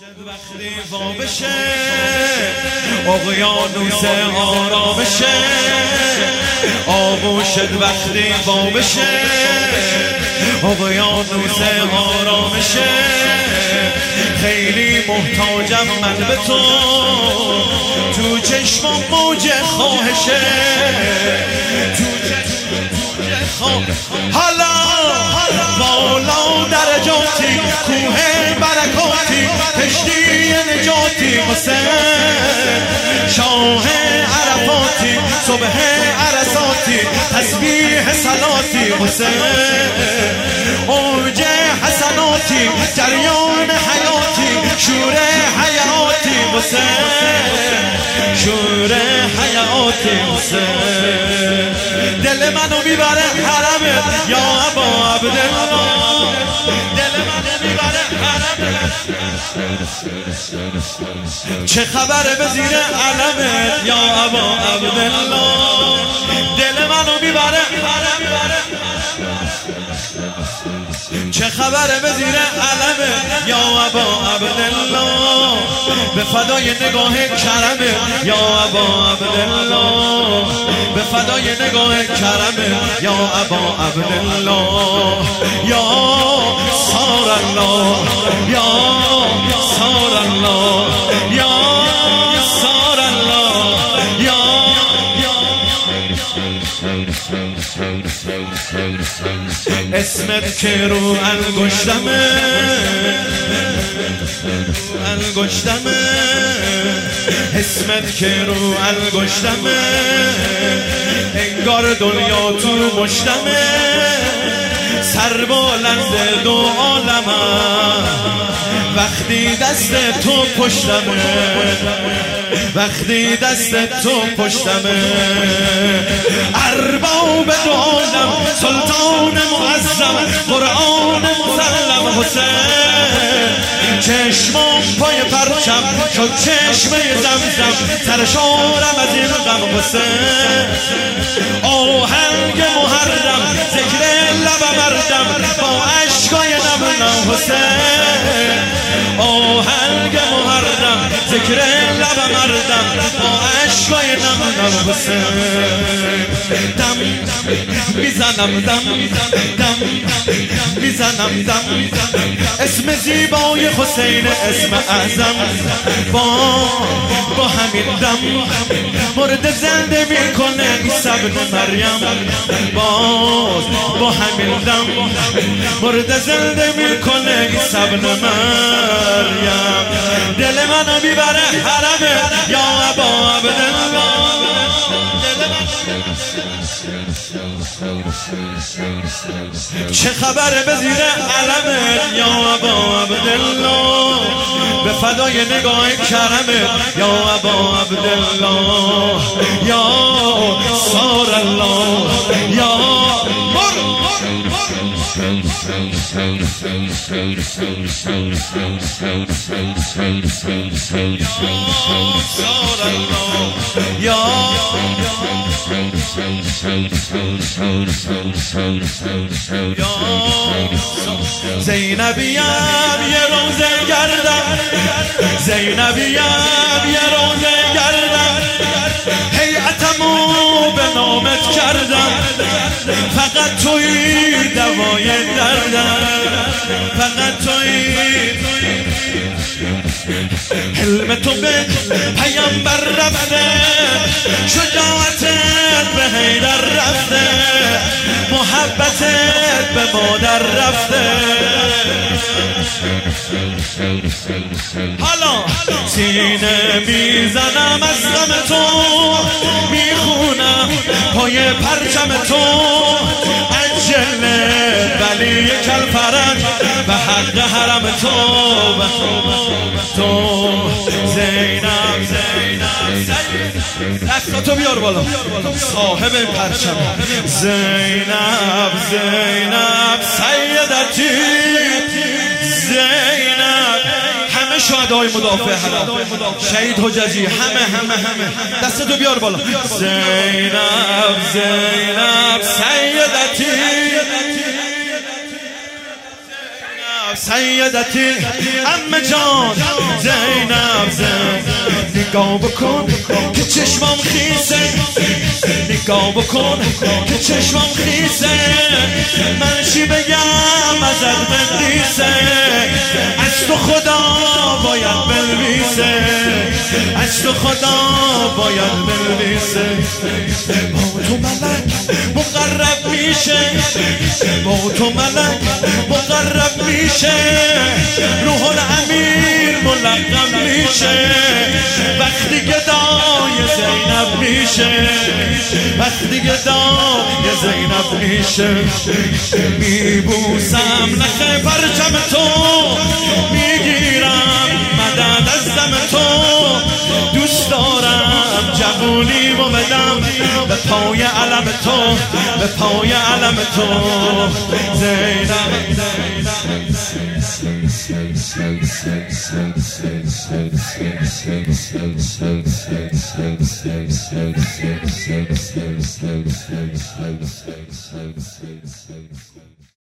وقتی وا بشه اقیانوس آرامشه، آغوشت وقتی وا بشه اقیانوس آرامشه. خیلی محتاجم من به تو چشمم موج خواهشه، تو چشمم حالا بالا درجاتی، کوه برکاتی، کشتی نجاتی، حسین شاه عرفاتی، صبح عرصاتی، تسبیح صلاتی، حسین اوج حسناتی، جریان حیاتی، شور حیاتی، حسین شور حیاتی، حسین دل منو میبره حرمت یا ابا عبدالله، دل منو میبره حرمت. چه خبره به زیر علمت یا ابا عبدالله، دل منو میبره حرمت. چه خبره به زیر علمت یا ابا عبدالله، به فدای نگاه کرمت یا ابا عبدالله، به فدای نگاه کرمت یا ابا عبدالله. یا سار الله، یا سار الله، یا سار الله، یا اسمت که رو انگشتمه، انگشتمه، اسمت که رو انگشتمه، انگار دنیا تو مشتمه، سر بلند دو عالمم وقتی دست تو پشتمه، وقتی دست تو پشتمه. ارباب دو عالم، سلطان معظم، قرآن مسلم، حسین چشمام پای پرچم شد چشمه زمزم، سرشارم از این غم، حسین آهنگ محرم، ذکر لب مردم با عشقای نم نم، حسین آهنگ محرم، ذکر لب مردم با عشقای نم نم، حسین دم میزنم، دم دم میزنم، دم اسم زیبای حسین، اسم اعظم با همین دم مرد زنده میکنه عیسی ابن مریم، با همین دم مرد زنده میکنه عیسی ابن مریم. دل منو میبره حرمت یا ابا عبدالله، چه خبره به زیر علمت یا ابا عبدالله، به فدای نگاه کرمت یا ابا عبدالله. یا سار الله، یا زینبیم یه روزه گردم، زینبیم یه روزه گردم، هیئتمو به نامت کردم، فقط توی دوای دردم، فقط توی حلم تو به پیامبر رفته، شجاعتت به حیدر رفته، محبتت به مادر رفته. حالا سینه میزنم از غم تو، میخونم پای پرچم تو، عجل ولی کلفرج به حق حرم تو زینب، دستاتو بیار بالا صاحب پرچم، زینب زینب سیدتی زینب. همه شهدای مدافع حرم، شهید حججی، همه دستاتو بیار بالا. زینب زینب سیدتی سیدتی عمه جان زینب نگاه بکن که چشمم خیسه نگاه بکن که چشمم خیسه من چی بگم ازت بندیسه از تو خدا باید بنویسه از تو خدا باید بنویسه با تو ملک مقرب میشه با تو ملک مقرب میشه روح الامیر ملقب میشه وقتی گدای زینب میشه وقتی گدای زینب میشه میبوسم نخ پرچم تو میگیرم مدد از دم تو دوست دارم جوونیمو بدم به پای علم تو به پای علم تو زینب